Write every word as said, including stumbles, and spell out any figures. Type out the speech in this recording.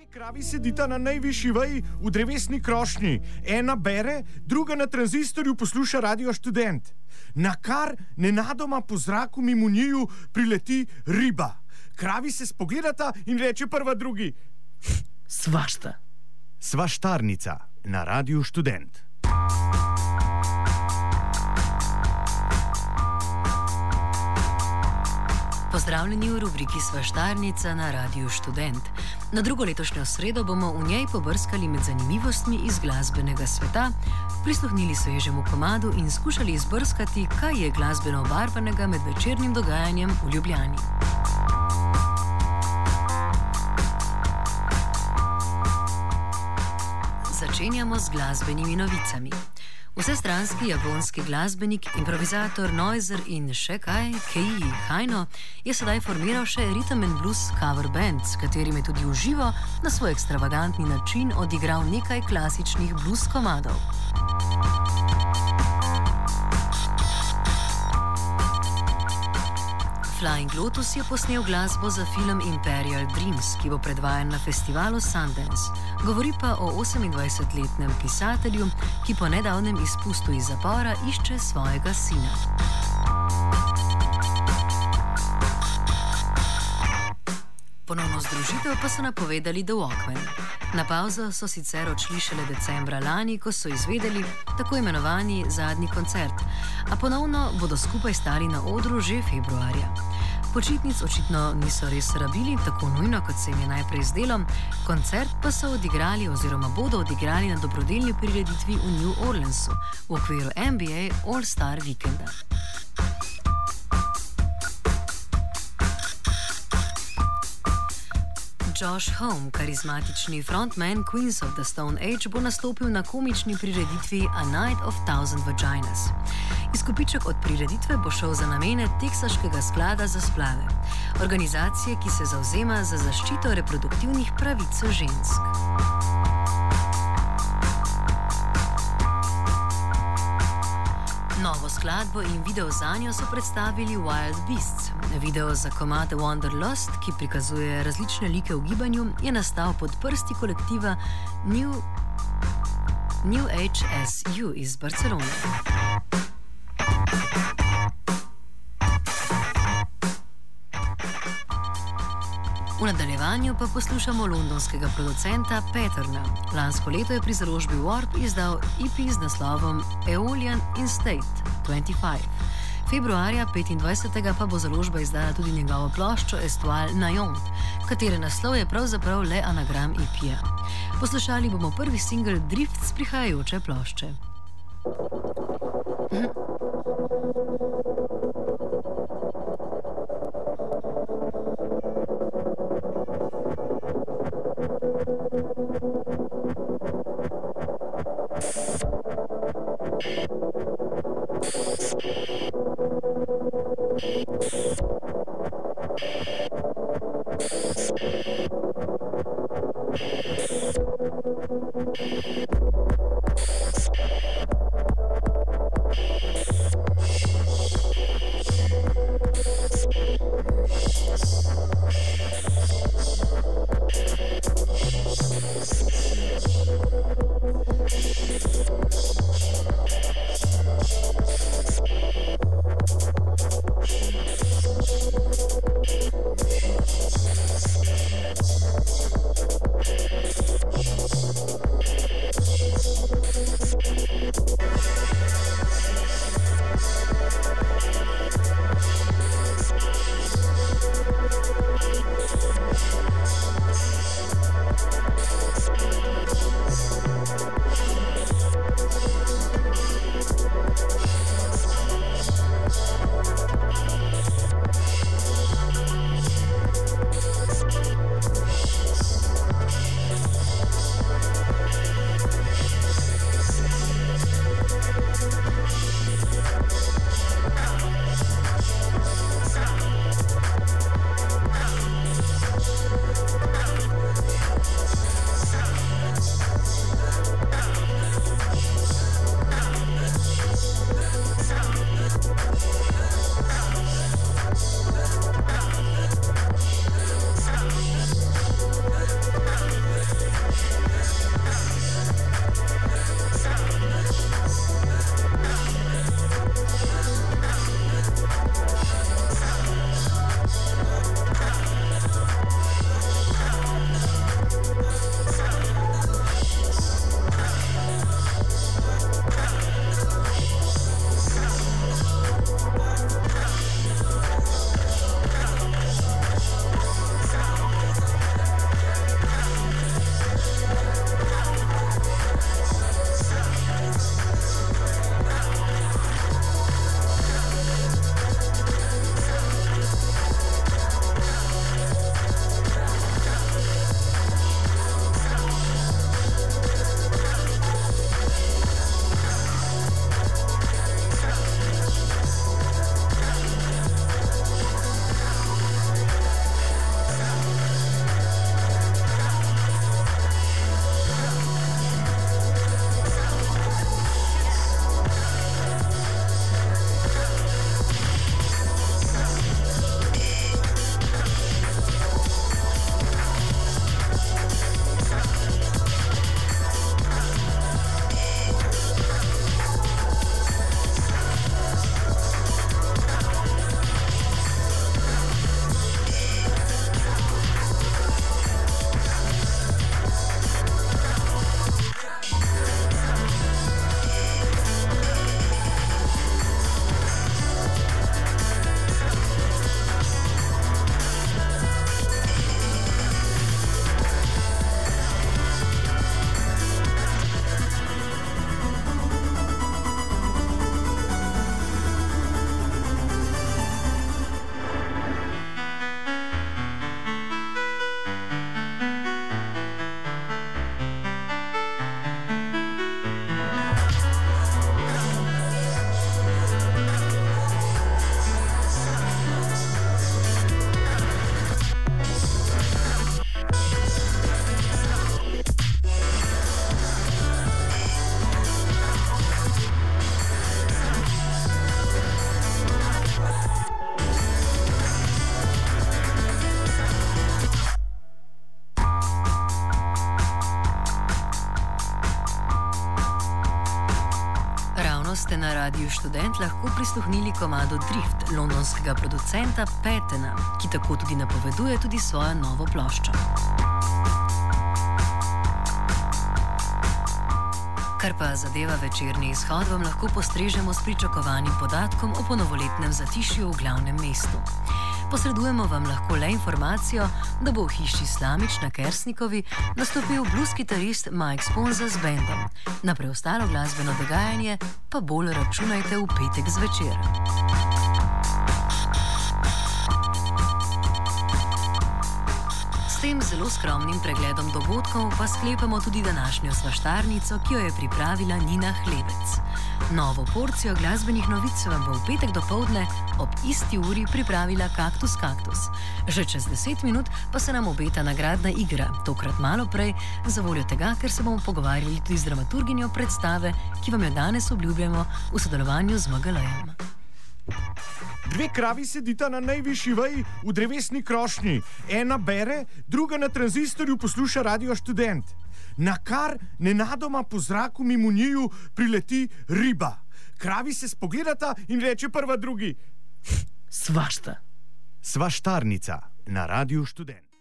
Dve kravi sedita na najvišji veji v drevesni krošnji. Ena bere, druga na tranzistorju posluša Radio Študent. Na kar nenadoma po zraku mimo njiju prileti riba. Kravi se spogledata in reče prva drugi: Svašta. Svaštarnica na Radio Študent. Pozdravljeni v rubriki Svaštarnica na Radiu Študent. Na drugo letošnjo sredo bomo v njej pobrskali med zanimivostmi iz glasbenega sveta, prisluhnili svežemu komadu in skušali izbrskati, kaj je glasbeno obarvanega med večernim dogajanjem v Ljubljani. Začenjamo z glasbenimi novicami. Vsestranski japonski glasbenik, improvizator Noizer in še kaj, Keiji Haino, je sedaj formiral še rhythm and blues cover band, s katerim je tudi v živo na svoj ekstravagantni način odigral nekaj klasičnih blues komadov. Flying Lotus je posnel glasbo za film Imperial Dreams, ki bo predvajan na festivalu Sundance. Govori pa o osemindvajsetletnem pisatelju, ki po nedavnem izpustu iz zapora išče svojega sina. Ponovno združitev pa so napovedali The Walkmen. Na pavzo so sicer odšli šele decembra lani, ko so izvedeli tako imenovani zadnji koncert, a ponovno bodo skupaj stali na odru že februarja. Počitnic očitno niso res rabili, tako nujno, kot se jim je najprej zdelo, koncert pa so odigrali oziroma bodo odigrali na dobrodelni prireditvi v New Orleansu v okviru N B A All-Star Weekenda. Josh Homme, karizmatični frontman Queens of the Stone Age, bo nastopil na komični prireditvi A Night of Thousand Vaginas. Izkupiček od prireditve bo šel za namene Teksaškega sklada za splave, organizacije, ki se zavzema za zaščito reproduktivnih pravic žensk. Novo skladbo in video zanjo so predstavili Wild Beasts. Video za komad Wanderlust, ki prikazuje različne like v gibanju, je nastal pod prsti kolektiva New, New H S U iz Barcelone. V nadaljevanju pa poslušamo londonskega producenta Paterna. Lansko leto je pri založbi Warp izdal E P z naslovom Aeolian in State dvajset pet. Februarja petindvajsetega pa bo založba izdala tudi njegovo ploščo Estoile Nayon, katere naslov je pravzaprav le anagram E P-ja. Poslušali bomo prvi singel Drift s prihajajoče plošče. Hm. Prav ste na Radiu Študent lahko prisluhnili komadu Drift londonskega producenta Pattona, ki tako tudi napoveduje tudi svojo novo ploščo. Kar pa zadeva večerni izhod, vam lahko postrežemo s pričakovanim podatkom o ponovoletnem zatišju v glavnem mestu. Posredujemo vam lahko le informacijo, da bo v hiši Slamič na Kersnikovi nastopil blues kitarist Mike Sponza z bendom. Na preostalo glasbeno dogajanje pa bolj računajte v petek zvečer. S tem zelo skromnim pregledom dogodkov pa sklepamo tudi današnjo svaštarnico, ki jo je pripravila Nina Hlebec. Novo porcijo glasbenih novic vam bo v petek dopoldne ob isti uri pripravila Kaktus Kaktus. Že čez deset minut pa se nam obeta nagradna igra, tokrat malo prej, za voljo tega, ker se bomo pogovarjali tudi z dramaturginjo predstave, ki vam jo danes obljubljamo v sodelovanju z M G L-jem. Dve kravi sedita na najvišji veji v drevesni krošnji. Ena bere, druga na tranzistorju posluša Radio Študent. Nakar nenadoma po zraku mimo njiju prileti riba. Kravi se spogledata in reče prva drugi: Svašta. Svaštarnica na Radiu Študent.